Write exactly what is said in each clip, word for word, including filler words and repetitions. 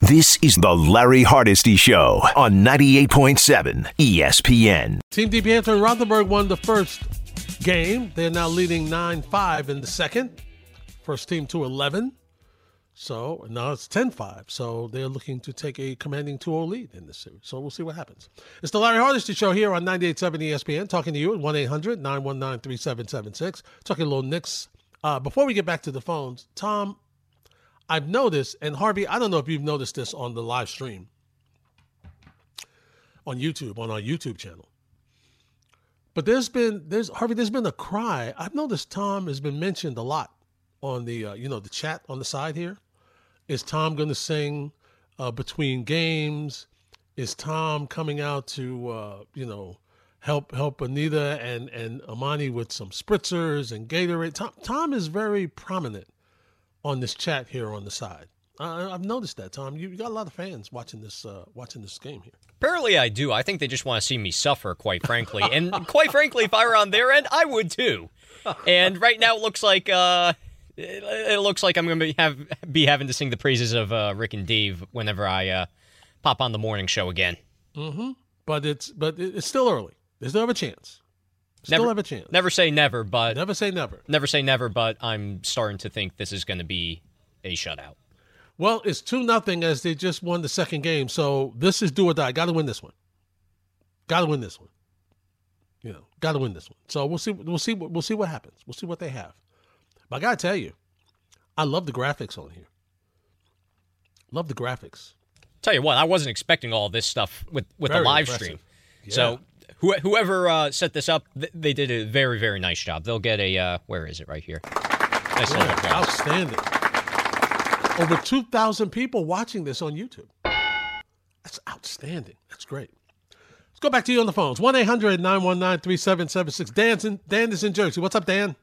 This is the Larry Hardesty Show on ninety-eight point seven E S P N. Team D. Panther and Rothenberg won the first game. They're now leading nine five in the second. First team to eleven. So now it's ten five. So they're looking to take a commanding two oh lead in this series. So we'll see what happens. It's the Larry Hardesty Show here on ninety-eight point seven E S P N. Talking to you at one eight hundred nine one nine three seven seven six. Talking a little Knicks. Uh, before we get back to the phones, Tom, I've noticed, and Harvey, I don't know if you've noticed this on the live stream on YouTube, on our YouTube channel. But there's been, there's Harvey, there's been a cry. I've noticed Tom has been mentioned a lot on the, uh, you know, the chat on the side here. Is Tom going to sing uh, between games? Is Tom coming out to, uh, you know, help help Anita and, and Amani with some spritzers and Gatorade? Tom, Tom is very prominent on this chat here on the side. Uh, I've noticed that, Tom. You, you got a lot of fans watching this uh, watching this game here. Apparently I do. I think they just want to see me suffer, quite frankly. And quite frankly, if I were on their end, I would too. And right now it looks like uh, it, it looks like I'm going to be, have, be having to sing the praises of uh, Rick and Dave whenever I uh, pop on the morning show again. Mm-hmm. But it's but it's still early. They still have a chance. Still never, have a chance. Never say never, but never say never. Never say never, but I'm starting to think this is going to be a shutout. Well, it's two nothing as they just won the second game, so this is do or die. Got to win this one. Got to win this one. You know, got to win this one. So we'll see. We'll see. We'll see what happens. We'll see what they have. But I got to tell you, I love the graphics on here. Love the graphics. Tell you what, I wasn't expecting all this stuff with with Very the live impressive. stream. Yeah. So. Whoever uh, set this up, they did a very, very nice job. They'll get a, uh, where is it, right here? Nice yeah, outstanding. Over two thousand people watching this on YouTube. That's outstanding. That's great. Let's go back to you on the phones. one eight hundred nine one nine three seven seven six. Dan's in, Dan is in Jersey. What's up, Dan?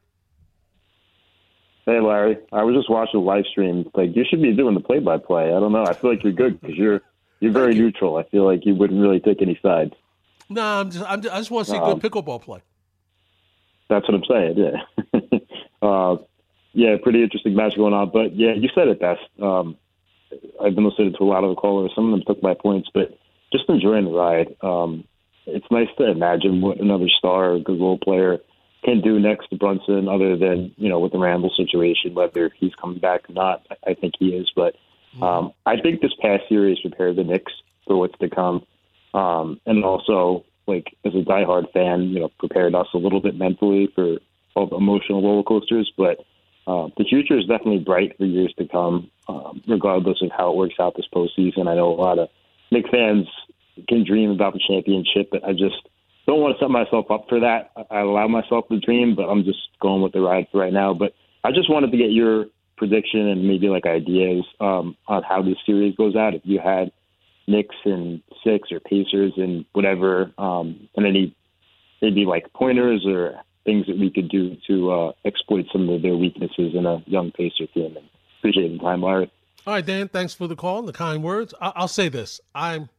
Hey, Larry. I was just watching the live stream. Like, you should be doing the play-by-play. I don't know. I feel like you're good because you're, you're very you. neutral. I feel like you wouldn't really take any sides. No, I'm just, I'm just, I just want to see um, good pickleball play. That's what I'm saying, yeah. uh, yeah, pretty interesting match going on. But, yeah, you said it best. Um, I've been listening to a lot of the callers. Some of them took my points, but just enjoying the ride. Um, it's nice to imagine what another star or good role player can do next to Brunson other than, you know, with the Randall situation, whether he's coming back or not. I think he is. But um, I think this past series prepared the Knicks for what's to come. Um, and also, like, as a diehard fan, you know, prepared us a little bit mentally for all the emotional roller coasters. But uh, the future is definitely bright for years to come, um, regardless of how it works out this postseason. I know a lot of Knicks fans can dream about the championship, but I just don't want to set myself up for that. I allow myself to dream, but I'm just going with the ride for right now. But I just wanted to get your prediction and maybe, like, ideas um, on how this series goes out. If you had Knicks and six or Pacers and whatever, um, and any maybe like pointers or things that we could do to uh, exploit some of their weaknesses in a young Pacer team. And appreciate the time, Larry. All right, Dan, thanks for the call and the kind words. I- I'll say this. I'm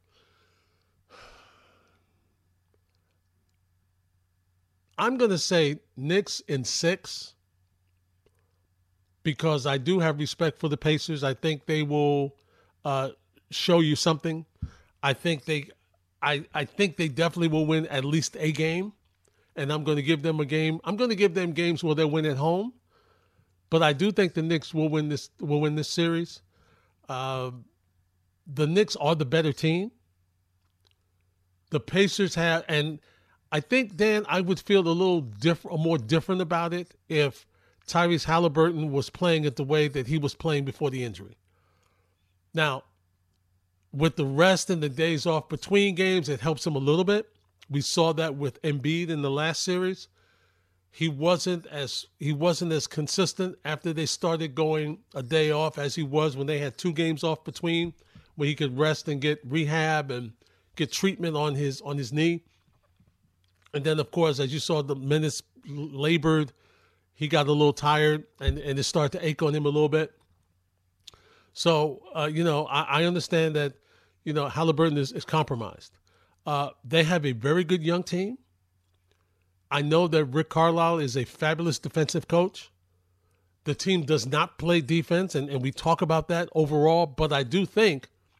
I'm going to say Knicks in six because I do have respect for the Pacers. I think they will uh, – show you something. I think they I, I think they definitely will win at least a game, and I'm going to give them a game. I'm going to give them games where they win at home, but I do think the Knicks will win this will win this series. Uh, the Knicks are the better team. The Pacers have, and I think, Dan, I would feel a little different, more different about it if Tyrese Halliburton was playing it the way that he was playing before the injury. Now, with the rest and the days off between games, it helps him a little bit. We saw that with Embiid in the last series. He wasn't as he wasn't as consistent after they started going a day off as he was when they had two games off between, where he could rest and get rehab and get treatment on his on his knee. And then, of course, as you saw the minutes labored, he got a little tired and, and it started to ache on him a little bit. So, uh, you know, I, I understand that, you know, Halliburton is, is compromised. Uh, they have a very good young team. I know that Rick Carlisle is a fabulous defensive coach. The team does not play defense, and, and we talk about that overall, but I do think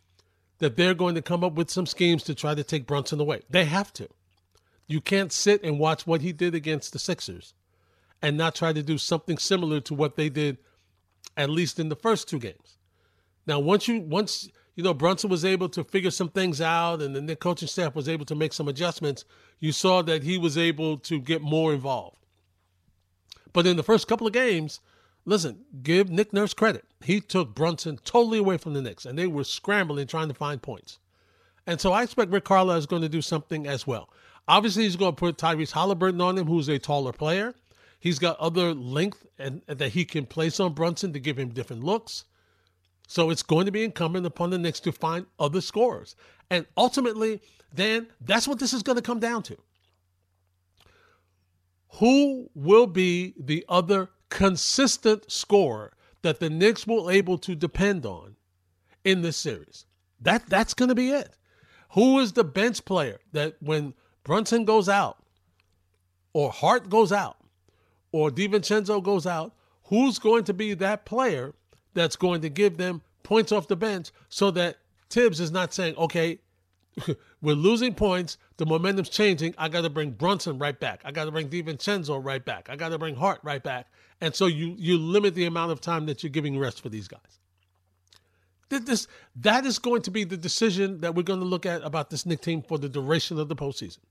that they're going to come up with some schemes to try to take Brunson away. They have to. You can't sit and watch what he did against the Sixers and not try to do something similar to what they did, at least in the first two games. Now, once you, once you know, Brunson was able to figure some things out and the Knicks coaching staff was able to make some adjustments, you saw that he was able to get more involved. But in the first couple of games, listen, give Nick Nurse credit. He took Brunson totally away from the Knicks, and they were scrambling trying to find points. And so I expect Rick Carlisle is going to do something as well. Obviously, he's going to put Tyrese Halliburton on him, who's a taller player. He's got other length and, and that he can place on Brunson to give him different looks. So it's going to be incumbent upon the Knicks to find other scorers. And ultimately, Dan, that's what this is going to come down to. Who will be the other consistent scorer that the Knicks will able to depend on in this series? That that's going to be it. Who is the bench player that when Brunson goes out, or Hart goes out, or DiVincenzo goes out, who's going to be that player that's going to give them points off the bench so that Tibbs is not saying, okay, we're losing points, the momentum's changing, I got to bring Brunson right back. I got to bring DiVincenzo right back. I got to bring Hart right back. And so you you limit the amount of time that you're giving rest for these guys. This, that is going to be the decision that we're going to look at about this Knicks team for the duration of the postseason.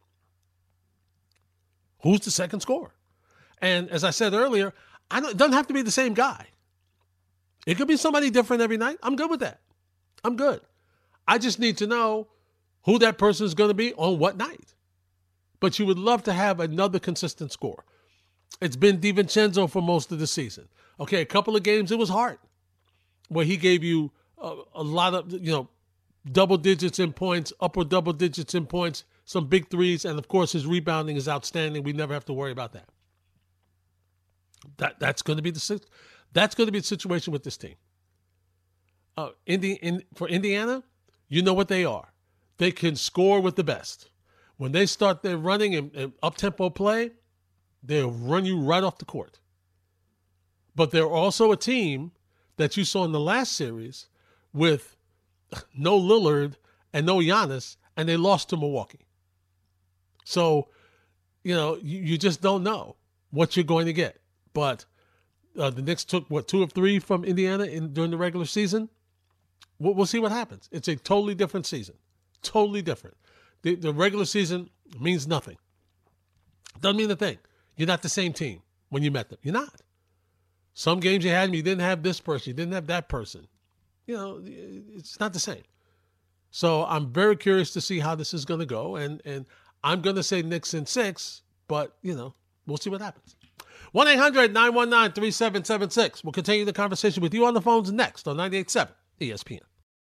Who's the second scorer? And as I said earlier, I don't, it doesn't have to be the same guy. It could be somebody different every night. I'm good with that. I'm good. I just need to know who that person is going to be on what night. But you would love to have another consistent scorer. It's been DiVincenzo for most of the season. Okay, a couple of games it was Hart, where he gave you a, a lot of, you know, double digits in points, upper double digits in points, some big threes, and of course his rebounding is outstanding. We never have to worry about that. That that's going to be the that's going to be the situation with this team. Uh, Indi- in, for Indiana, you know what they are. They can score with the best. When they start their running and, and up-tempo play, they'll run you right off the court. But they're also a team that you saw in the last series with no Lillard and no Giannis, and they lost to Milwaukee. So, you know, you, you just don't know what you're going to get. But uh, the Knicks took, what, two of three from Indiana in, during the regular season? We'll, we'll see what happens. It's a totally different season. Totally different. The, the regular season means nothing. Doesn't mean a thing. You're not the same team when you met them. You're not. Some games you had, you didn't have this person. You didn't have that person. You know, it's not the same. So I'm very curious to see how this is going to go. And, and I'm going to say Knicks in six, but, you know, we'll see what happens. one eight hundred nine one nine three seven seven six. We'll continue the conversation with you on the phones next on ninety-eight point seven E S P N.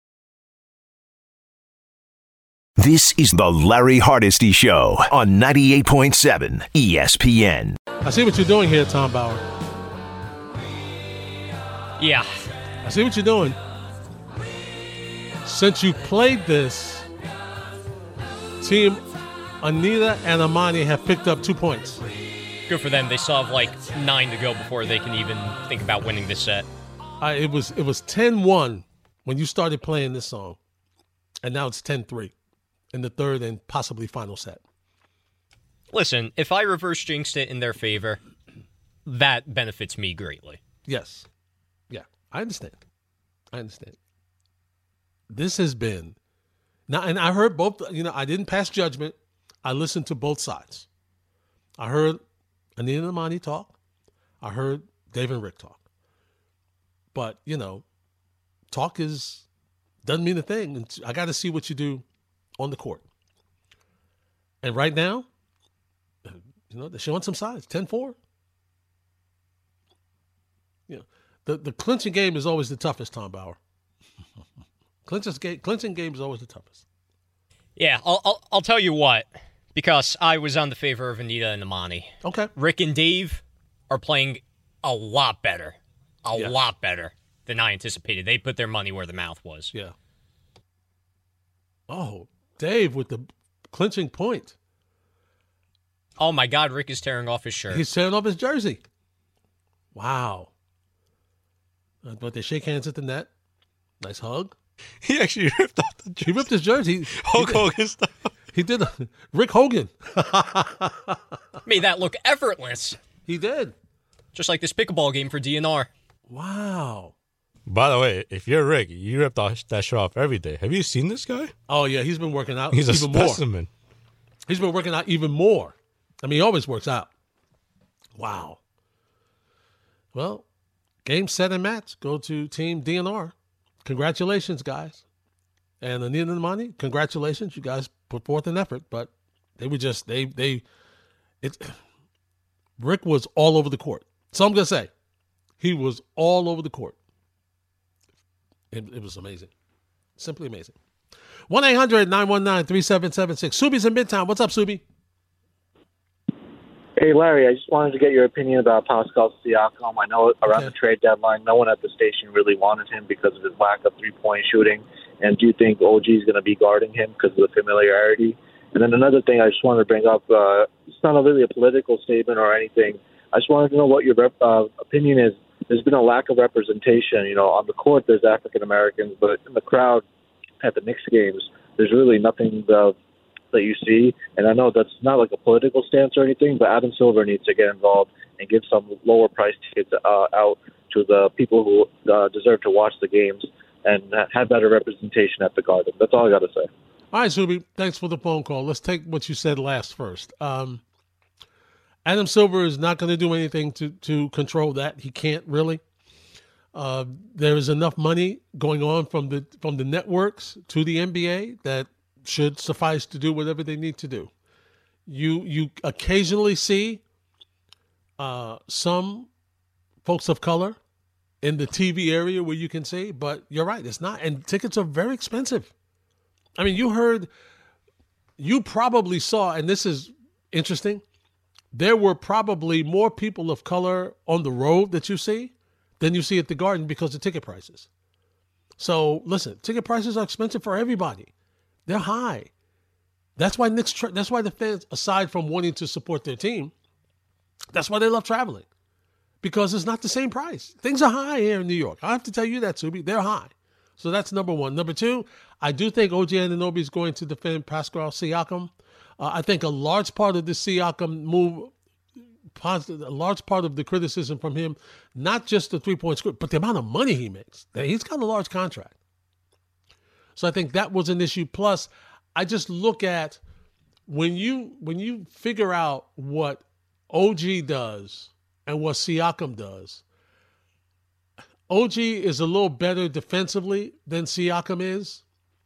This is the Larry Hardesty Show on ninety-eight point seven E S P N. I see what you're doing here, Tom Bauer. Yeah. I see what you're doing. Since you played this, Team Anita and Amani have picked up two points. Good for them. They still have like nine to go before they can even think about winning this set. Uh, it was it was ten one when you started playing this song, and now it's ten three in the third and possibly final set. Listen, if I reverse jinxed it in their favor, that benefits me greatly. Yes. Yeah, I understand. I understand. This has been, now, and I heard both, you know, I didn't pass judgment. I listened to both sides. I heard Anita and Amani talk. I heard Dave and Rick talk. But, you know, talk is, doesn't mean a thing. It's, I got to see what you do on the court. And right now, you know, they're showing some sides, ten four. You know, the, the clinching game is always the toughest, Tom Bauer. Clinching game, clinching game is always the toughest. Yeah, I'll, I'll I'll tell you what, because I was on the favor of Anita and Amani. Okay. Rick and Dave are playing a lot better, a yeah. lot better than I anticipated. They put their money where the mouth was. Yeah. Oh, Dave with the clinching point. Oh my God, Rick is tearing off his shirt. He's tearing off his jersey. Wow. Uh, but they shake hands at the net. Nice hug. He actually ripped off the jersey. He ripped his jersey. Hulk Hogan style. He did a, Rick Hogan. Made that look effortless. He did. Just like this pickleball game for D N R. Wow. By the way, if you're Rick, you ripped off that shirt off every day. Have you seen this guy? Oh, yeah, he's been working out He's a even specimen. more. He's been working out even more. I mean, he always works out. Wow. Well, game, set, and match go to Team D N R. Congratulations, guys. And Anita and Monty, congratulations. You guys put forth an effort, but they were just, they, they, it, Rick was all over the court. So I'm going to say, he was all over the court. It, it was amazing. Simply amazing. one eight hundred nine one nine three seven seven six. Subi's in Midtown. What's up, Subi? Hey, Larry, I just wanted to get your opinion about Pascal Siakam. I know around Okay. the trade deadline, no one at the station really wanted him because of his lack of three-point shooting. And do you think O G is going to be guarding him because of the familiarity? And then another thing I just wanted to bring up, uh, it's not a really a political statement or anything. I just wanted to know what your rep, uh, opinion is. There's been a lack of representation. You know, on the court there's African Americans, but in the crowd at the Knicks games, there's really nothing uh, that you see. And I know that's not like a political stance or anything, but Adam Silver needs to get involved and give some lower price tickets uh, out to the people who uh, deserve to watch the games and have better representation at the Garden. That's all I got to say. All right, Subi, thanks for the phone call. Let's take what you said last first. Um, Adam Silver is not going to do anything to, to control that. He can't really. Uh, there is enough money going on from the from the networks to the N B A that should suffice to do whatever they need to do. You you occasionally see uh, some folks of color in the T V area where you can see, but you're right, it's not. And tickets are very expensive. I mean, you heard, you probably saw, and this is interesting, there were probably more people of color on the road that you see than you see at the Garden because of ticket prices. So listen, ticket prices are expensive for everybody. They're high. That's why Knicks, tra- that's why the fans, aside from wanting to support their team, that's why they love traveling. Because it's not the same price. Things are high here in New York. I have to tell you that, Subi. They're high. So that's number one. Number two, I do think O G Anunoby is going to defend Pascal Siakam. Uh, I think a large part of the Siakam move, positive, a large part of the criticism from him, not just the three-point script, but the amount of money he makes. He's got a large contract. So I think that was an issue. Plus, I just look at when you when you figure out what O G does and what Siakam does, O G is a little better defensively than Siakam is.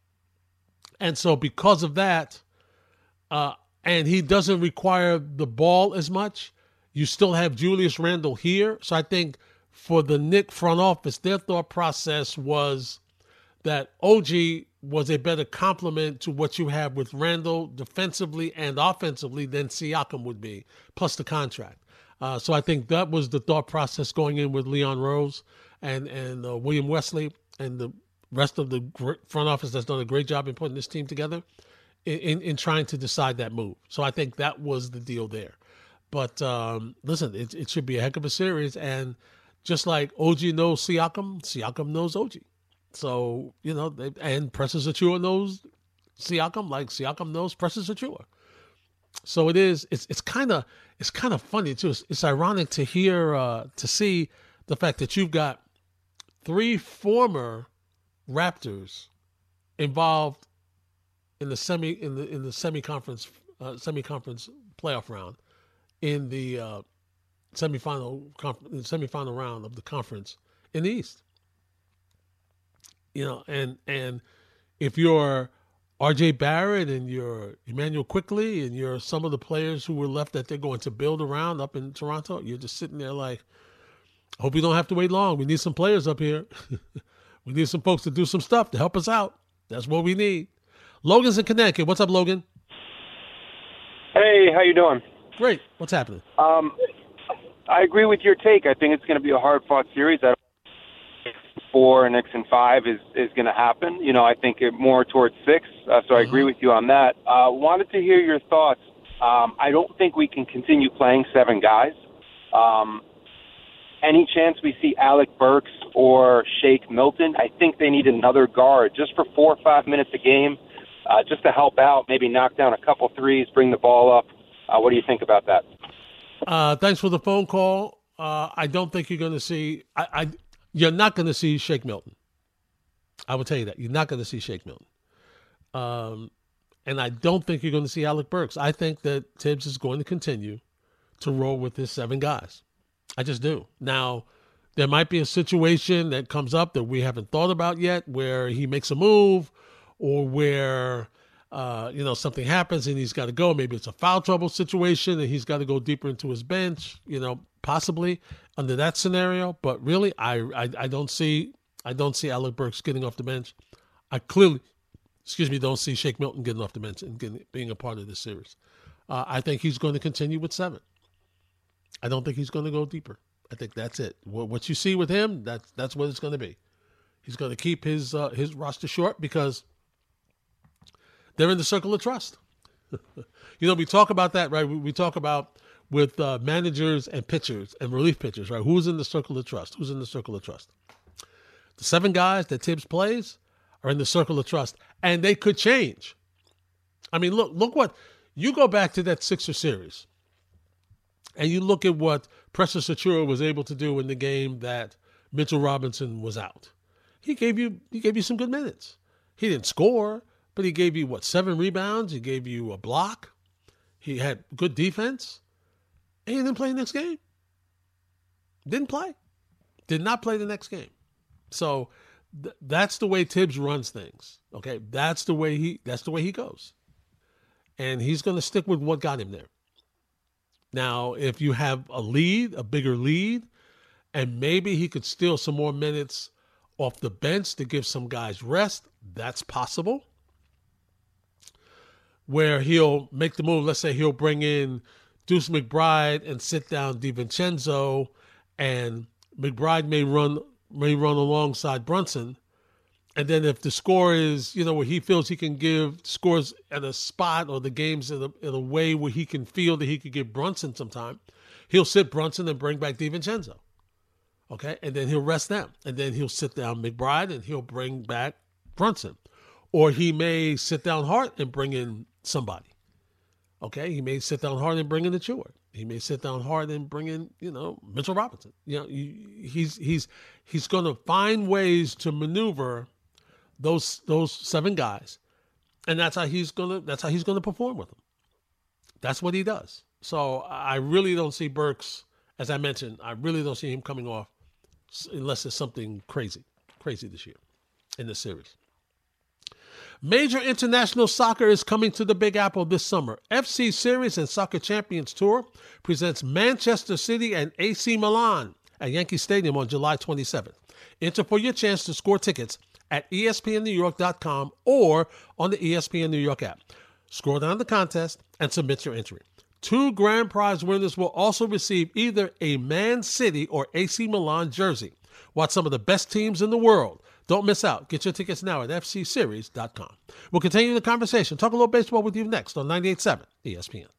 And so because of that, uh, and he doesn't require the ball as much, you still have Julius Randle here. So I think for the Knicks front office, their thought process was that O G was a better complement to what you have with Randle defensively and offensively than Siakam would be, plus the contract. Uh, so I think that was the thought process going in with Leon Rose and and uh, William Wesley and the rest of the front office that's done a great job in putting this team together in, in, in trying to decide that move. So I think that was the deal there. But um, listen, it, it should be a heck of a series. And just like O G knows Siakam, Siakam knows O G. So, you know, they, and Precious Achiuwa knows Siakam like Siakam knows Precious Achiuwa. So it is, it's it's kind of, it's kind of funny too. It's, it's ironic to hear, uh, to see the fact that you've got three former Raptors involved in the semi, in the, in the semi-conference, uh, semi-conference playoff round in the uh, semifinal, conf- semifinal round of the conference in the East. You know, and and if you're R J Barrett and you're Emmanuel Quickley and you're some of the players who were left that they're going to build around up in Toronto, you're just sitting there like, I hope we don't have to wait long. We need some players up here. We need some folks to do some stuff to help us out. That's what we need. Logan's in Connecticut. What's up, Logan? Hey, how you doing? Great. What's happening? Um, I agree with your take. I think it's going to be a hard-fought series. I four and Knicks and five is, is going to happen. You know, I think it more towards six, uh, so I agree with you on that. Uh, wanted to hear your thoughts. Um, I don't think we can continue playing seven guys. Um, any chance we see Alec Burks or Shake Milton. I think they need another guard just for four or five minutes a game, uh, just to help out, maybe knock down a couple threes, bring the ball up. Uh, what do you think about that? Uh, thanks for the phone call. Uh, I don't think you're going to see I, I, you're not going to see Shake Milton. I will tell you that. You're not going to see Shake Milton. Um, and I don't think you're going to see Alec Burks. I think that Tibbs is going to continue to roll with his seven guys. I just do. Now, there might be a situation that comes up that we haven't thought about yet where he makes a move or where, uh, you know, something happens and he's got to go. Maybe it's a foul trouble situation and he's got to go deeper into his bench, you know, possibly under that scenario. But really, I, I, I don't see I don't see Alec Burks getting off the bench. I clearly, excuse me, don't see Shake Milton getting off the bench and getting, being a part of this series. Uh, I think he's going to continue with seven. I don't think he's going to go deeper. I think that's it. What you see with him, that's that's what it's going to be. He's going to keep his uh, his roster short because they're in the circle of trust. You know, we talk about that, right? We, we talk about with uh, managers and pitchers and relief pitchers, right? Who's in the circle of trust? Who's in the circle of trust? The seven guys that Tibbs plays are in the circle of trust, and they could change. I mean, look, look what you go back to that Sixer series. And you look at what Precious Achiuwa was able to do in the game that Mitchell Robinson was out. He gave you he gave you some good minutes. He didn't score, but he gave you, what, seven rebounds? He gave you a block. He had good defense. And he didn't play the next game. Didn't play. Did not play the next game. So th- that's the way Tibbs runs things. Okay, that's the way he that's the way he goes. And he's going to stick with what got him there. Now, if you have a lead, a bigger lead, and maybe he could steal some more minutes off the bench to give some guys rest, that's possible. Where he'll make the move, let's say he'll bring in Deuce McBride and sit down DiVincenzo, and McBride may run may run alongside Brunson. And then if the score is, you know, where he feels he can give scores at a spot or the games in a, in a way where he can feel that he could give Brunson some time, he'll sit Brunson and bring back DiVincenzo. Okay? And then he'll rest them. And then he'll sit down McBride and he'll bring back Brunson. Or he may sit down Hart and bring in somebody. Okay? He may sit down Hart and bring in Achiuwa. He may sit down Hart and bring in, you know, Mitchell Robinson. You know, he's he's he's going to find ways to maneuver those those seven guys, and that's how he's gonna that's how he's gonna perform with them. That's what he does. So I really don't see Burks, as I mentioned, I really don't see him coming off unless it's something crazy, crazy this year in this series. Major international soccer is coming to the Big Apple this summer. F C Series and Soccer Champions Tour presents Manchester City and A C Milan at Yankee Stadium on July twenty-seventh. Enter for your chance to score tickets at E S P N New York dot com or on the E S P N New York app. Scroll down the contest and submit your entry. Two grand prize winners will also receive either a Man City or A C Milan jersey. Watch some of the best teams in the world. Don't miss out. Get your tickets now at F C series dot com. We'll continue the conversation. Talk a little baseball with you next on ninety-eight point seven E S P N.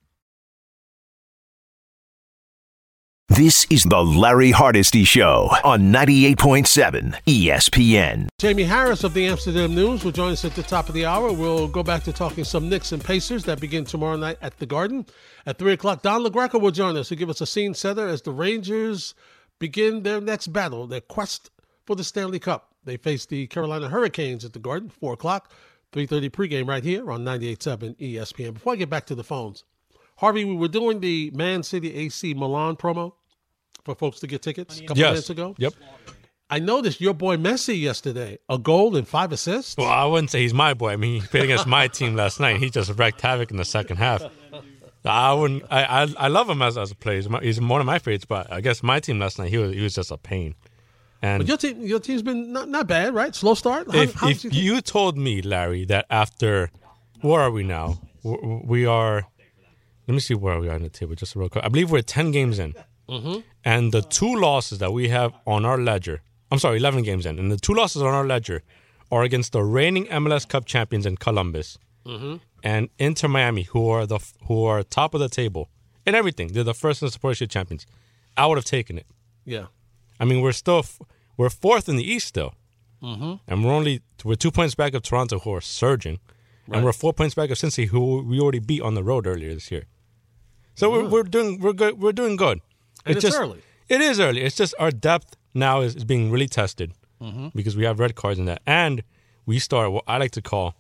This is the Larry Hardesty Show on ninety-eight point seven E S P N. Jamie Harris of the Amsterdam News will join us at the top of the hour. We'll go back to talking some Knicks and Pacers that begin tomorrow night at the Garden. At three o'clock, Don LaGreca will join us to give us a scene setter as the Rangers begin their next battle, their quest for the Stanley Cup. They face the Carolina Hurricanes at the Garden, four o'clock, three thirty pregame right here on ninety-eight point seven E S P N. Before I get back to the phones, Harvey, we were doing the Man City A C Milan promo for folks to get tickets a couple yes. minutes ago. Yep. I noticed your boy Messi yesterday, a goal and five assists. Well, I wouldn't say he's my boy. I mean, he played against my team last night. He just wreaked havoc in the second half. I wouldn't. I I, I love him as, as a player. He's, my, he's one of my favorites. But I guess my team last night, he was he was just a pain. And but your team, your team's been not, not bad, right? Slow start. How, if how if you, you told me, Larry, that after where are we now? We are. Let me see where we are on the table. Just real quick. I believe we're ten games in. Mm-hmm. And the two losses that we have on our ledger, I'm sorry, eleven games in, and the two losses on our ledger are against the reigning M L S Cup champions in Columbus mm-hmm. and Inter Miami, who are the who are top of the table in everything. They're the first and Supporters Shield champions. I would have taken it. Yeah. I mean, we're still we're fourth in the East still. Mm-hmm. And we're only we're two points back of Toronto, who are surging. Right. And we're four points back of Cincy, who we already beat on the road earlier this year. So we're we're doing we're good we're doing good. And it's, just, early. It is early. It's just our depth now is, is being really tested mm-hmm. because we have red cards in that. And we start what I like to call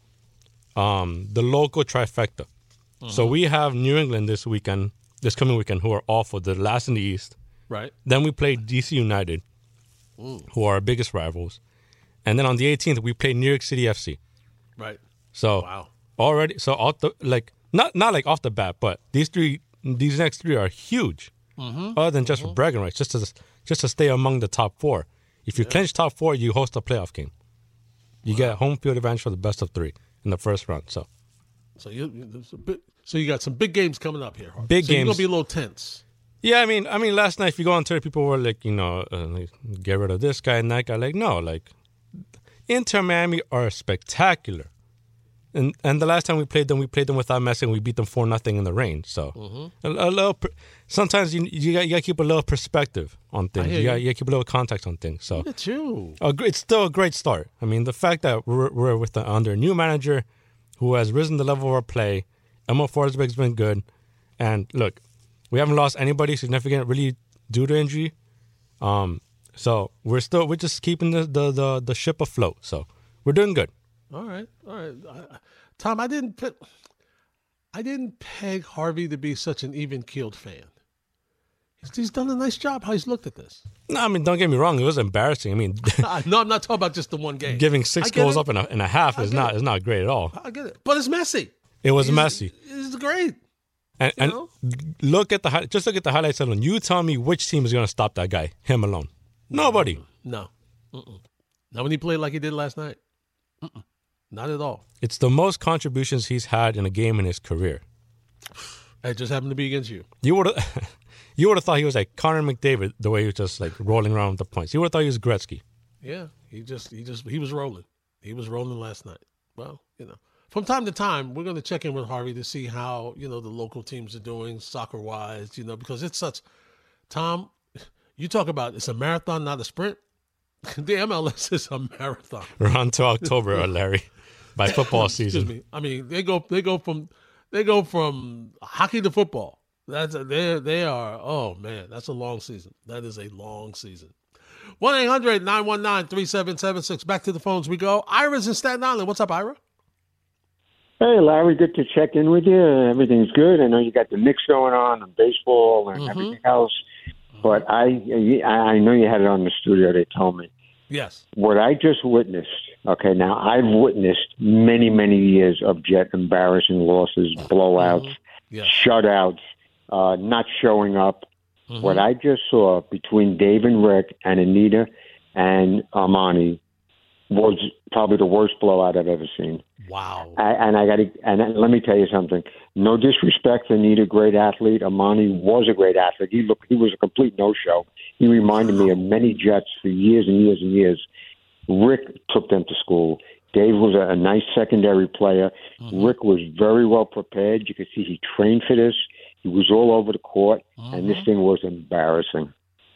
um, the local trifecta. Mm-hmm. So we have New England this weekend, this coming weekend, who are awful. They're last in the East. Right. Then we play D C United, Ooh. who are our biggest rivals. And then on the eighteenth, we play New York City F C. Right. So wow. already, so off the like not not like off the bat, but these three, these next three are huge. Mm-hmm. Other than just mm-hmm. for bragging rights, just to just to stay among the top four. If you yeah. clinch top four, you host a playoff game. You wow. get home field advantage for the best of three in the first round. So, so you there's a bit, so you got some big games coming up here. Harvey. Big so games. You're gonna be a little tense. Yeah, I mean, I mean, last night if you go on Twitter, people were like, you know, uh, like, get rid of this guy and that guy. Like, no, like Inter Miami are spectacular. And and the last time we played them, we played them without Messi, and we beat them four nothing in the rain. So mm-hmm. a, a little, sometimes you you got, you got to keep a little perspective on things. You got, you got to keep a little context on things. So look at you. A, it's still a great start. I mean, the fact that we're, we're with the, under a new manager who has risen the level of our play. Emil Forsberg's been good, and look, we haven't lost anybody significant really due to injury. Um, so we're still we're just keeping the the the, the ship afloat. So we're doing good. All right, all right, I, Tom. I didn't put, I didn't peg Harvey to be such an even-keeled fan. He's, he's done a nice job. How he's looked at this. No, I mean, don't get me wrong. It was embarrassing. I mean, no, I'm not talking about just the one game. Giving six goals it. up in a in a half is not it. is not great at all. I get it, but it's messy. It was he's, messy. It's great. And, and look at the just look at the highlights alone. You tell me which team is going to stop that guy? Him alone. Nobody. No. Mm-mm. Not when he played like he did last night. Mm-mm. Not at all. It's the most contributions he's had in a game in his career. It just happened to be against you. You would have, you would have thought he was like Connor McDavid, the way he was just like rolling around with the points. You would have thought he was Gretzky. Yeah, he just, he just, he was rolling. He was rolling last night. Well, you know, from time to time, we're going to check in with Harvey to see how, you know, the local teams are doing soccer-wise, you know, because it's such, Tom, you talk about it's a marathon, not a sprint. The M L S is a marathon. We're on to October, Larry. By football season. Excuse me. I mean, they go they go from they go from hockey to football. That's a, they they are oh man, that's a long season. That is a long season. one eight hundred nine one nine three seven seven six. Back to the phones we go. Ira's in Staten Island. What's up, Ira? Hey, Larry, good to check in with you. Everything's good. I know you got the Knicks going on and baseball and mm-hmm. everything else. But I I know you had it on the studio, they told me. Yes. What I just witnessed, okay, now I've witnessed many, many years of Jet embarrassing losses, blowouts, mm-hmm. yeah. shutouts, uh, not showing up. Mm-hmm. What I just saw between Dave and Rick and Anita and Armani was probably the worst blowout I've ever seen. Wow. I, and I got to, and let me tell you something. No disrespect to Anita, great athlete. Armani was a great athlete. He looked, he was a complete no-show. He reminded me of many Jets for years and years and years. Rick took them to school. Dave was a, a nice secondary player. Mm-hmm. Rick was very well prepared. You could see he trained for this. He was all over the court, mm-hmm. and this thing was embarrassing.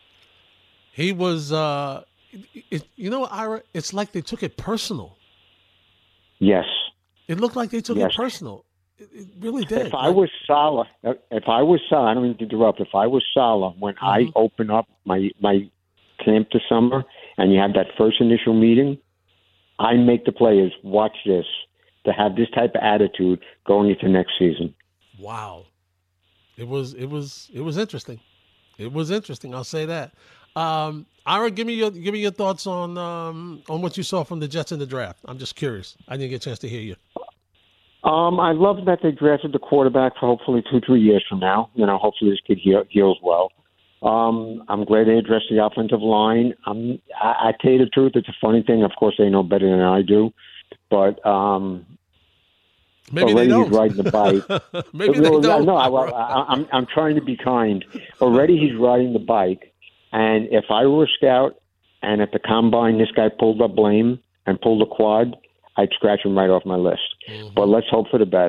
He was, uh, it, you know, Ira, it's like they took it personal. Yes. It looked like they took yes. it personal. It, it really did. If like, I was Salah, if I was Salah, I don't mean to interrupt. If I was Salah, when mm-hmm. I open up my my camp this summer and you have that first initial meeting, I make the players watch this to have this type of attitude going into next season. Wow, it was it was it was interesting. It was interesting. I'll say that. Um, Ira, give me your give me your thoughts on um, on what you saw from the Jets in the draft. I'm just curious. I didn't get a chance to hear you. Um, I love that they drafted the quarterback for hopefully two, three years from now. You know, hopefully this kid heal, heals well. Um, I'm glad they addressed the offensive line. Um, I, I tell you the truth, it's a funny thing. Of course, they know better than I do, but um, maybe already they don't. he's riding the bike. Maybe they don't. No, I, I, I'm I'm trying to be kind. Already he's riding the bike, and if I were a scout, and at the combine this guy pulled up blame and pulled a quad, I'd scratch him right off my list. Mm-hmm. But let's hope for the best.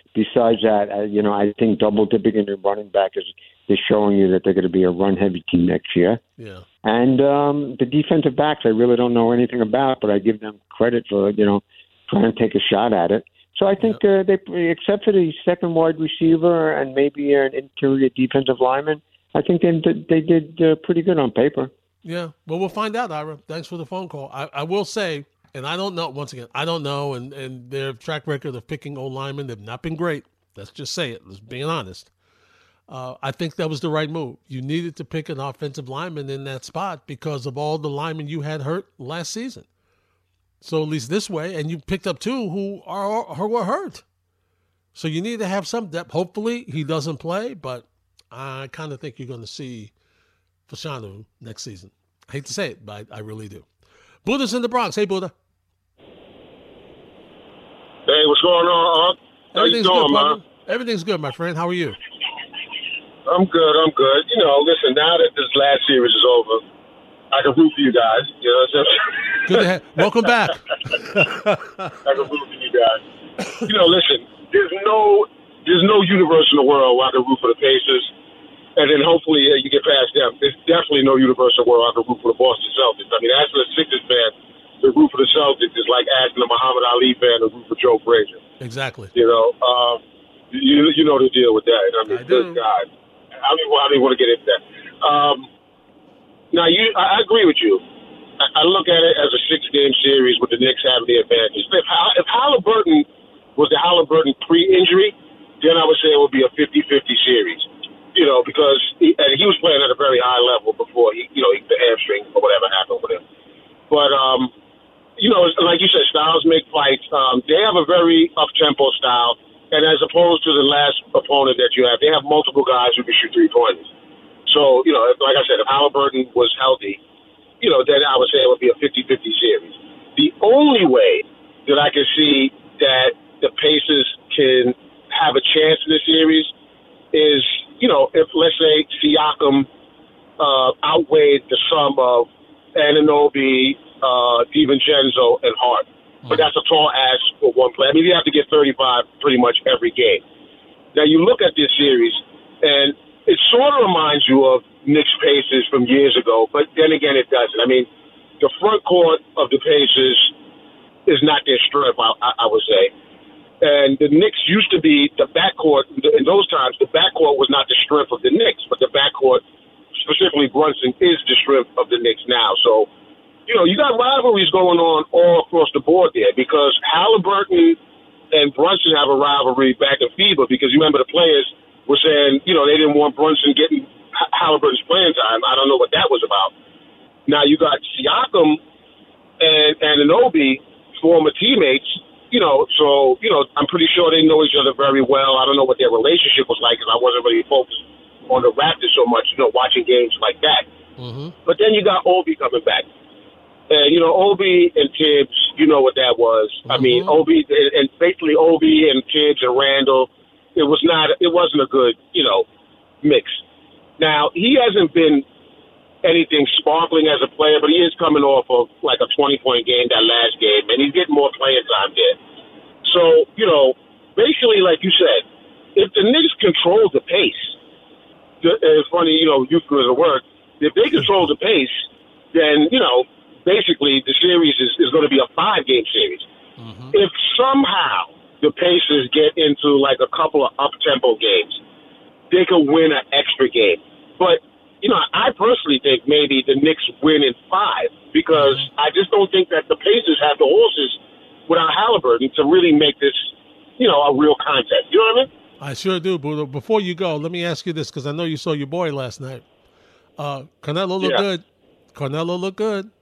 besides that, uh, you know, I think double dipping in their running back is, is showing you that they're going to be a run-heavy team next year. Yeah. And um, the defensive backs, I really don't know anything about, but I give them credit for, you know, trying to take a shot at it. So I think uh, they, except for the second wide receiver and maybe an interior defensive lineman, I think they, they did uh, pretty good on paper. Yeah. Well, we'll find out, Ira. Thanks for the phone call. I, I will say, and I don't know, once again, I don't know, and, and their track record of picking old linemen, they've not been great. Let's just say it. Let's be honest. Uh, I think that was the right move. You needed to pick an offensive lineman in that spot because of all the linemen you had hurt last season. So at least this way, and you picked up two who are who were hurt. So you need to have some depth. Hopefully he doesn't play, but I kind of think you're going to see Fashanu next season. I hate to say it, but I, I really do. Buddha's in the Bronx. Hey, Buddha. Hey, what's going on, Unc? How Everything's you doing, good, man? brother. Everything's good, my friend. How are you? I'm good, I'm good. You know, listen, now that this last series is over, I can root for you guys. You know what I'm saying? Good to have. Welcome back. I can root for you guys. You know, listen, there's no there's no universe in the world where I can root for the Pacers, and then hopefully uh, you get past them. There's definitely no universe in the world I can root for the Boston Celtics. I mean, asking a Sixers fan to root for the Celtics is like asking a Muhammad Ali fan to root for Joe Frazier. Exactly. You know, um, you you know the deal with that. I mean, I good do. God. I don't, I don't even want to get into that. Um, now, you, I, I agree with you. I, I look at it as a six-game series with the Knicks having the advantage. If, if Halliburton was the Halliburton pre-injury, then I would say it would be a fifty-fifty series. You know, because he, and he was playing at a very high level before he, you know, the hamstring or whatever happened with him. But, um, you know, like you said, styles make fights. Um, they have a very up-tempo style. And as opposed to the last opponent that you have, they have multiple guys who can shoot three-pointers. So, you know, like I said, if Halliburton was healthy, you know, then I would say it would be a fifty-fifty series. The only way that I can see that the Pacers can have a chance in this series is, you know, if, let's say, Siakam uh, outweighed the sum of Anunoby, uh, DiVincenzo, and Hart. But that's a tall ask for one play. I mean, you have to get thirty-five pretty much every game. Now, you look at this series, and it sort of reminds you of Knicks Pacers from years ago, but then again, it doesn't. I mean, the front court of the Pacers is not their strength, I, I would say. And the Knicks used to be the backcourt. In those times, the backcourt was not the strength of the Knicks, but the backcourt, specifically Brunson, is the strength of the Knicks now. So, you know, you got rivalries going on all across the board there because Halliburton and Brunson have a rivalry back in FIBA because you remember the players were saying, you know, they didn't want Brunson getting Halliburton's playing time. I don't know what that was about. Now you got Siakam and Anunoby, former teammates, you know, so, you know, I'm pretty sure they know each other very well. I don't know what their relationship was like because I wasn't really focused on the Raptors so much, you know, watching games like that. Mm-hmm. But then you got Obi coming back. And, you know, Obi and Tibbs, you know what that was. Mm-hmm. I mean, Obi and basically Obi and Tibbs and Randall, it was not, it wasn't a good, you know, mix. Now, he hasn't been anything sparkling as a player, but he is coming off of like a twenty-point game that last game, and he's getting more playing time there. So, you know, basically, like you said, if the Knicks control the pace, it's funny, you know, euphemism work, if they control the pace, then, you know, basically the series is, is going to be a five-game series. Mm-hmm. If somehow the Pacers get into like a couple of up-tempo games, they could win an extra game. But, you know, I personally think maybe the Knicks win in five because mm-hmm. I just don't think that the Pacers have the horses without Halliburton to really make this, you know, a real contest. You know what I mean? I sure do, Buddha. Before you go, let me ask you this because I know you saw your boy last night. Uh, Carmelo looked yeah. good. Carmelo looked good.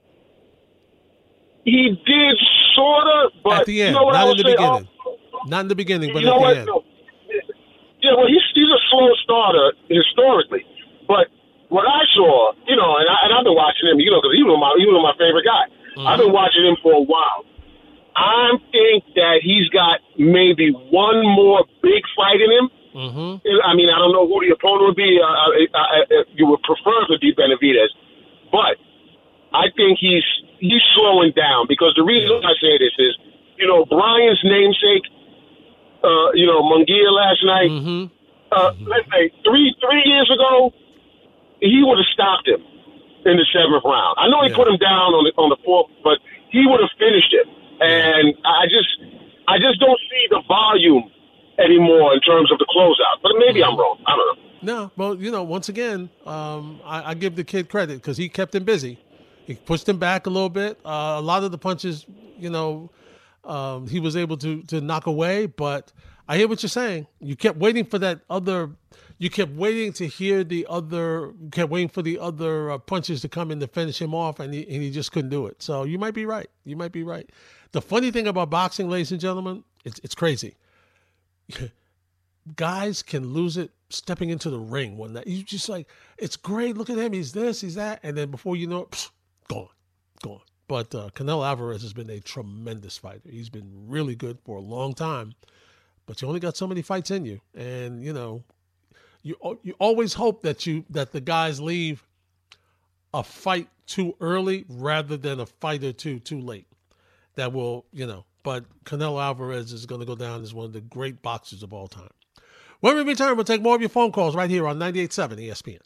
He did sort of, but at the end, you know what not I in the say, beginning. oh, Not in the beginning, but you at know the what? end. No. Yeah, well, he's he's a slow starter historically, but what I saw, you know, and, I, and I've been watching him, you know, because he was my he was my favorite guy. Mm-hmm. I've been watching him for a while. I think that he's got maybe one more big fight in him. Mm-hmm. I mean, I don't know who the opponent would be. Uh, I, I, I, you would prefer to be Benavidez, but I think he's he's slowing down because the reason I say this is, you know, Brian's namesake, uh, uh, you know, Munguia last night. Mm-hmm. Uh, mm-hmm. Let's say three three years ago, he would have stopped him in the seventh round. I know he Yeah. put him down on the on the fourth, but he would have finished it. And I just I just don't see the volume anymore in terms of the closeout. But maybe I'm wrong. I don't know. No, well, you know, once again, um, I, I give the kid credit because he kept him busy. He pushed him back a little bit. Uh, a lot of the punches, you know, um, he was able to to knock away. But I hear what you're saying. You kept waiting for that other. You kept waiting to hear the other. You kept waiting for the other uh, punches to come in to finish him off, and he and he just couldn't do it. So you might be right. You might be right. The funny thing about boxing, ladies and gentlemen, it's it's crazy. Guys can lose it stepping into the ring one night. You just like, it's great. Look at him. He's this, he's that. And then before you know it, psh, gone, gone. But uh, Canelo Alvarez has been a tremendous fighter. He's been really good for a long time. But you only got so many fights in you. And, you know, you you always hope that you that the guys leave a fight too early rather than a fight or two too late. That will, you know, but Canelo Alvarez is going to go down as one of the great boxers of all time. When we return, we'll take more of your phone calls right here on ninety-eight point seven E S P N.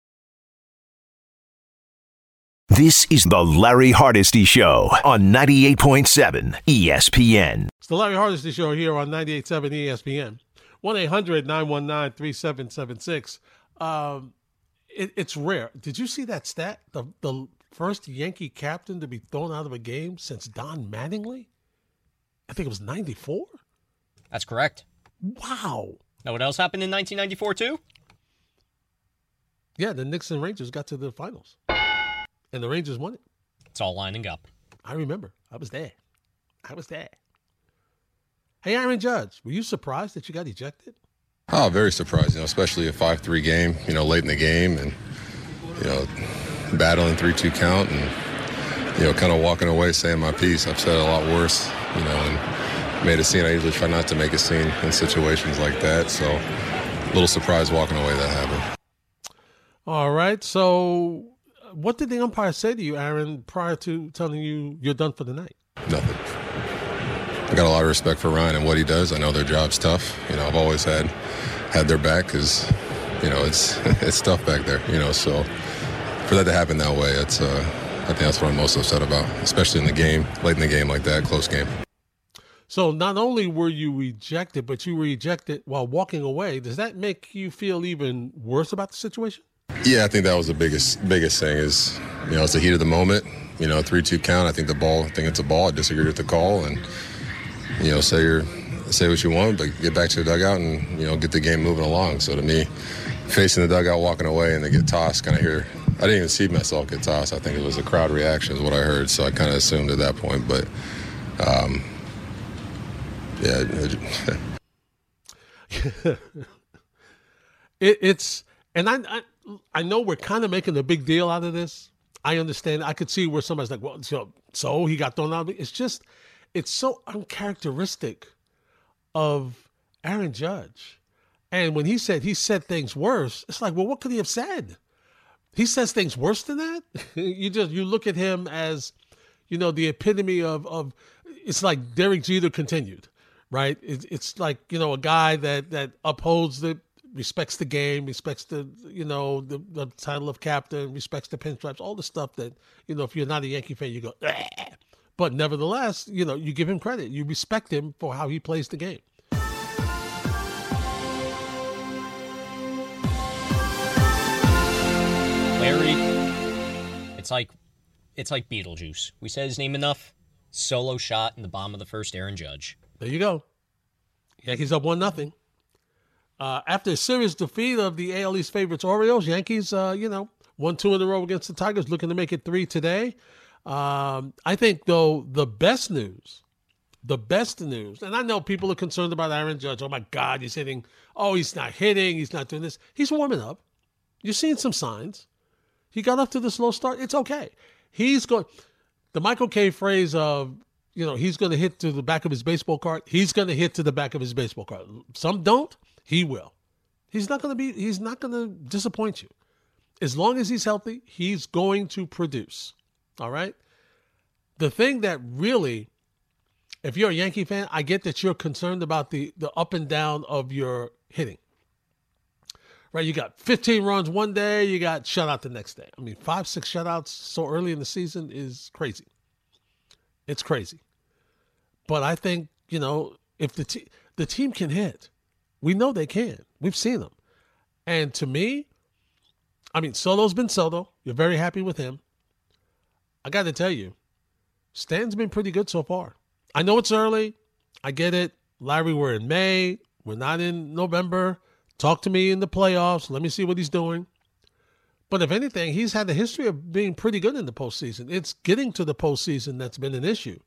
This is the Larry Hardesty Show on ninety-eight point seven E S P N. It's the Larry Hardesty Show here on ninety-eight point seven E S P N. one eight hundred nine one nine three seven seven six. Um, it, it's rare. Did you see that stat? The, the first Yankee captain to be thrown out of a game since Don Mattingly? I think it was ninety-four. That's correct. Wow. Know what else happened in nineteen ninety-four, too? Yeah, the Knicks and Rangers got to the finals. And the Rangers won it. It's all lining up. I remember. I was there. I was there. Hey, Aaron Judge, were you surprised that you got ejected? Oh, very surprised, you know, especially a five three game, you know, late in the game and, you know, battling three two count and, you know, kind of walking away saying my piece. I've said it a lot worse, you know, and made a scene. I usually try not to make a scene in situations like that. So a little surprised walking away that happened. All right. So what did the umpire say to you, Aaron, prior to telling you you're done for the night? Nothing. I got a lot of respect for Ryan and what he does. I know their job's tough. You know, I've always had had their back because, you know, it's it's tough back there, you know. So for that to happen that way, it's, uh, I think that's what I'm most upset about, especially in the game, late in the game like that, close game. So not only were you ejected, but you were ejected while walking away. Does that make you feel even worse about the situation? Yeah, I think that was the biggest biggest thing is, you know, it's the heat of the moment. You know, three two count. I think the ball, I think it's a ball. I disagree with the call. And, you know, say you're, say what you want, but get back to the dugout and, you know, get the game moving along. So to me, facing the dugout, walking away, and then get tossed, kind of hear, I didn't even see myself get tossed. I think it was a crowd reaction is what I heard. So I kind of assumed at that point. But, um, yeah. it, it's, and I, I, I know we're kind of making a big deal out of this. I understand. I could see where somebody's like, well, so, so he got thrown out. It's just, it's so uncharacteristic of Aaron Judge. And when he said he said things worse, it's like, well, what could he have said? He says things worse than that. you just, you look at him as, you know, the epitome of, of it's like Derek Jeter continued, right? It, it's like, you know, a guy that, that upholds the, respects the game, respects the, you know, the, the title of captain, respects the pinstripes, all the stuff that, you know, if you're not a Yankee fan, you go, ah. But nevertheless, you know, you give him credit. You respect him for how he plays the game. Larry, it's like, it's like Beetlejuice. We said his name enough. Solo shot in the bottom of the first, Aaron Judge. There you go. Yankees up one nothing. Uh, after a serious defeat of the A L East favorites Orioles, Yankees, uh, you know, won two in a row against the Tigers, looking to make it three today. Um, I think, though, the best news, the best news, and I know people are concerned about Aaron Judge. Oh, my God, he's hitting. Oh, he's not hitting. He's not doing this. He's warming up. You're seeing some signs. He got off to the slow start. It's okay. He's going, the Michael Kay phrase of, you know, he's going to hit to the back of his baseball card. He's going to hit to the back of his baseball card. Some don't. He will. He's not going to be, he's not going to disappoint you. As long as he's healthy, he's going to produce. All right? The thing that really if you're a Yankee fan, I get that you're concerned about the, the up and down of your hitting. Right? You got fifteen runs one day, you got shutout the next day. I mean, five, six shutouts so early in the season is crazy. It's crazy. But I think, you know, if the, te- the team can hit, we know they can. We've seen them. And to me, I mean, Soto's been Soto. You're very happy with him. I got to tell you, Stan's been pretty good so far. I know it's early. I get it. Larry, we're in May. We're not in November. Talk to me in the playoffs. Let me see what he's doing. But if anything, he's had a history of being pretty good in the postseason. It's getting to the postseason that's been an issue.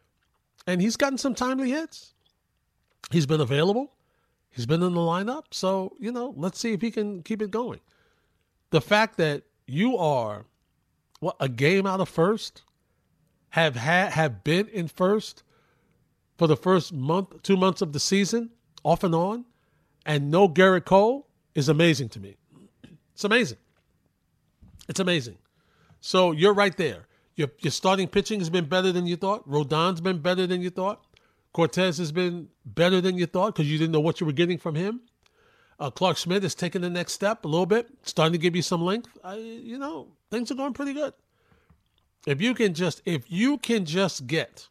And he's gotten some timely hits. He's been available. He's been in the lineup. So, you know, let's see if he can keep it going. The fact that you are, what, a game out of first, have had, have been in first for the first month, two months of the season, off and on, and no Garrett Cole is amazing to me. It's amazing. It's amazing. So you're right there. Your, your starting pitching has been better than you thought. Rodon's been better than you thought. Cortez has been better than you thought because you didn't know what you were getting from him. Uh, Clark Schmidt has taken the next step a little bit, starting to give you some length. I, you know, things are going pretty good. If you can just, if you can just get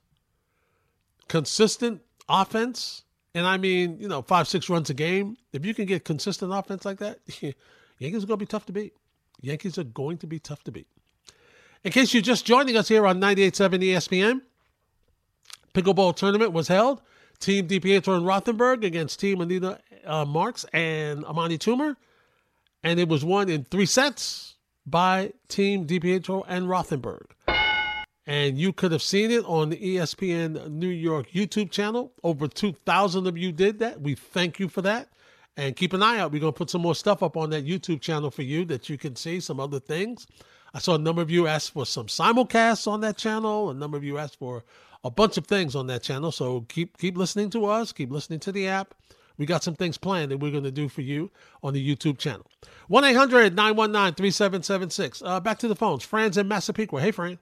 consistent offense, and I mean, you know, five, six runs a game, if you can get consistent offense like that, Yankees are going to be tough to beat. Yankees are going to be tough to beat. In case you're just joining us here on ninety-eight point seven E S P N, pickleball tournament was held. Team DiPietro and Rothenberg against Team Anita uh, Marks and Amani Toomer. And it was won in three sets by Team DiPietro and Rothenberg. And you could have seen it on the E S P N New York YouTube channel. Over two thousand of you did that. We thank you for that. And keep an eye out. We're going to put some more stuff up on that YouTube channel for you that you can see, some other things. I saw a number of you ask for some simulcasts on that channel. A number of you asked for a bunch of things on that channel. So keep keep listening to us. Keep listening to the app. We got some things planned that we're going to do for you on the YouTube channel. one eight hundred nine one nine three seven seven six. Uh, back to the phones. Fran's in Massapequa. Hey, Fran.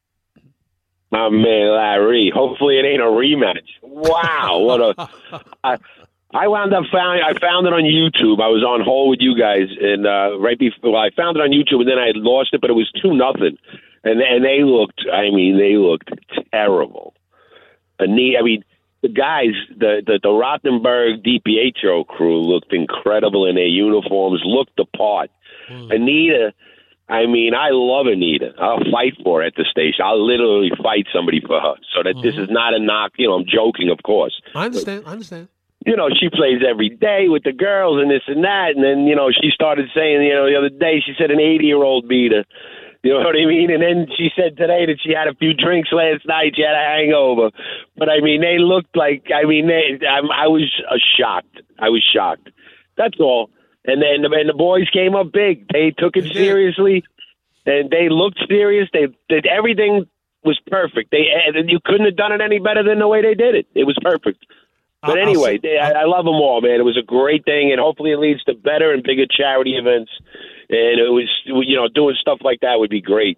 My man, Larry. Hopefully it ain't a rematch. Wow. What a... I, I wound up found I found it on YouTube. I was on hold with you guys, and uh, right before well, I found it on YouTube, and then I had lost it, but it was two nothing, and and they looked. I mean, they looked terrible. I mean, the guys, the the, the Rothenberg DiPietro crew looked incredible in their uniforms, looked the part. Mm. Anita, I mean, I love Anita. I'll fight for her at the station. I'll literally fight somebody for her. So that mm-hmm. this is not a knock. You know, I'm joking, of course. I understand. But, I understand. You know, she plays every day with the girls and this and that. And then, you know, she started saying, you know, the other day, she said an eighty-year-old beat her. You know what I mean? And then she said today that she had a few drinks last night. She had a hangover. But, I mean, they looked like, I mean, they, I, I was uh, shocked. I was shocked. That's all. And then and the boys came up big. They took it seriously, and they looked serious. They did everything was perfect. They You couldn't have done it any better than the way they did it. It was perfect. But anyway, they, I, I love them all, man. It was a great thing, and hopefully it leads to better and bigger charity events. And it was, you know, doing stuff like that would be great.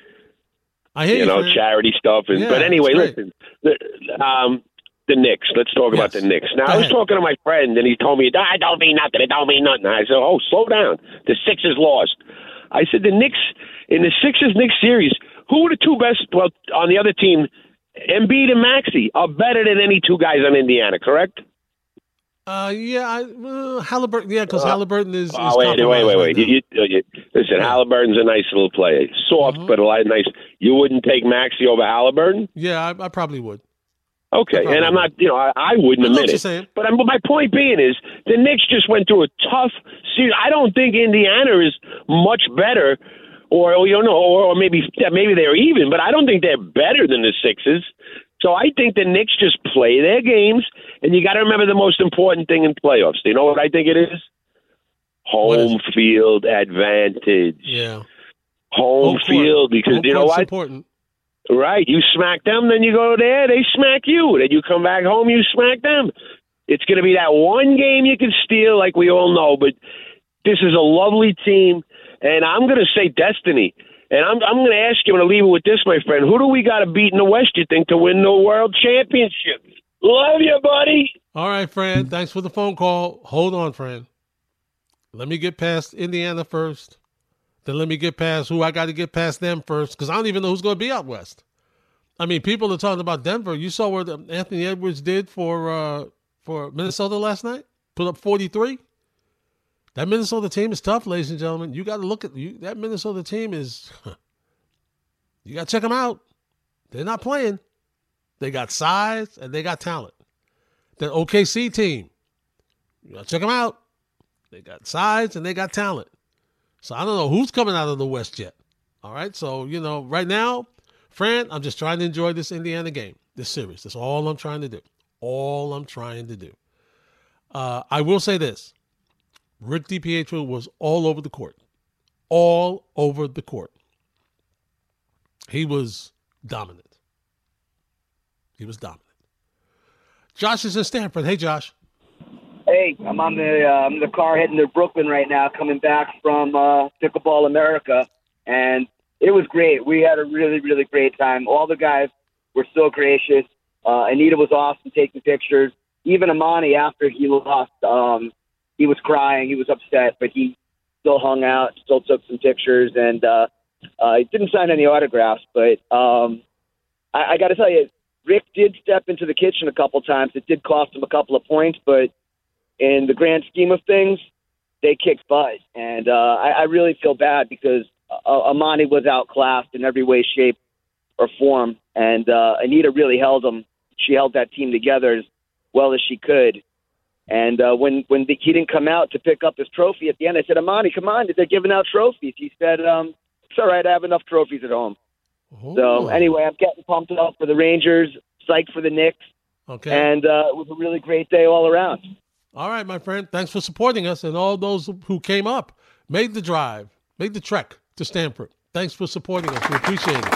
I hear you, you know, man. Charity stuff. And yeah, but anyway, listen, the, um, the Knicks. Let's talk yes. about the Knicks. Now, Go I was ahead. talking to my friend, and he told me, "I don't mean nothing. It don't mean nothing." I said, "Oh, slow down. The Sixers lost." I said, "The Knicks in the Sixers Knicks series. Who were the two best? Well, on the other team." Embiid and Maxey are better than any two guys on Indiana, correct? Uh, yeah, I, uh, Halliburton, yeah, because uh, Halliburton is. is oh, wait, wait, wait, wait. Right you, you, you, listen, yeah. Halliburton's a nice little player. Soft, mm-hmm. but a lot nice. You wouldn't take Maxey over Halliburton? Yeah, I, I probably would. Okay, probably and I'm would. not, you know, I, I wouldn't I admit it. Saying. But I'm, my point being is the Knicks just went through a tough season. I don't think Indiana is much better. Or you know, or maybe maybe they're even, but I don't think they're better than the Sixers. So I think the Knicks just play their games, and you got to remember the most important thing in playoffs. Do you know what I think it is? Home is field advantage. Yeah, home, home field because home you know what? Important. Right, you smack them, then you go there, they smack you. Then you come back home, you smack them. It's going to be that one game you can steal, like we all know. But this is a lovely team. And I'm going to say destiny. And I'm I'm going to ask you, I'm going to leave it with this, my friend. Who do we got to beat in the West, you think, to win the World Championship? Love you, buddy. All right, friend. Thanks for the phone call. Hold on, friend. Let me get past Indiana first. Then let me get past who I got to get past them first, because I don't even know who's going to be out West. I mean, people are talking about Denver. You saw what Anthony Edwards did for uh, for Minnesota last night? Put up forty-three. That Minnesota team is tough, ladies and gentlemen. You got to look at you. That Minnesota team is, you got to check them out. They're not playing. They got size and they got talent. The O K C team, you got to check them out. They got size and they got talent. So I don't know who's coming out of the West yet. All right. So, you know, right now, Fran, I'm just trying to enjoy this Indiana game, this series. That's all I'm trying to do. All I'm trying to do. Uh, I will say this. Rick DiPietro was all over the court. All over the court. He was dominant. He was dominant. Josh is in Stanford. Hey, Josh. Hey, I'm on the uh, I'm in the car heading to Brooklyn right now, coming back from uh, Pickleball America, and it was great. We had a really, really great time. All the guys were so gracious. Uh, Anita was awesome taking pictures. Even Amani, after he lost, um, he was crying. He was upset, but he still hung out, still took some pictures, and uh, uh, he didn't sign any autographs. But um, I, I got to tell you, Rick did step into the kitchen a couple times. It did cost him a couple of points, but in the grand scheme of things, they kicked butt. And uh, I, I really feel bad because uh, Amani was outclassed in every way, shape, or form. And uh, Anita really held him. She held that team together as well as she could. And uh, when, when the, he didn't come out to pick up his trophy at the end, I said, Amani, come on, they're giving out trophies. He said, um, it's all right, I have enough trophies at home. Ooh. So anyway, I'm getting pumped up for the Rangers, psyched for the Knicks. Okay. And uh, it was a really great day all around. All right, my friend. Thanks for supporting us and all those who came up, made the drive, made the trek to Stanford. Thanks for supporting us. We appreciate it.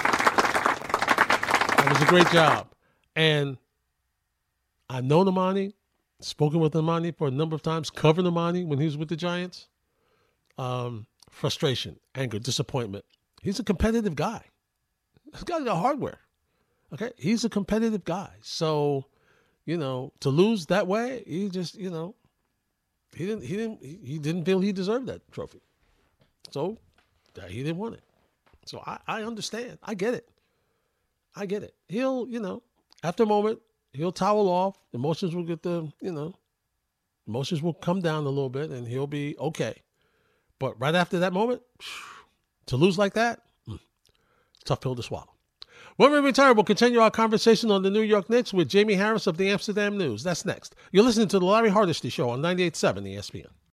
That was a great job. And I've known Amani, spoken with Amani for a number of times, covered Amani when he was with the Giants. Um, frustration, anger, disappointment. He's a competitive guy. He's got the hardware. Okay? He's a competitive guy. So, you know, to lose that way, he just, you know, he didn't, he didn't, he didn't feel he deserved that trophy. So he didn't want it. So I, I understand. I get it. I get it. He'll, you know, after a moment, he'll towel off. Emotions will get the, you know, emotions will come down a little bit and he'll be okay. But right after that moment, to lose like that, it's a tough pill to swallow. When we return, we'll continue our conversation on the New York Knicks with Jamie Harris of the Amsterdam News. That's next. You're listening to the Larry Hardesty Show on ninety-eight point seven E S P N.